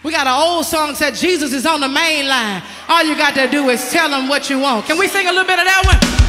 We got an old song that said Jesus is on the main line. All you got to do is tell him what you want. Can we sing a little bit of that one?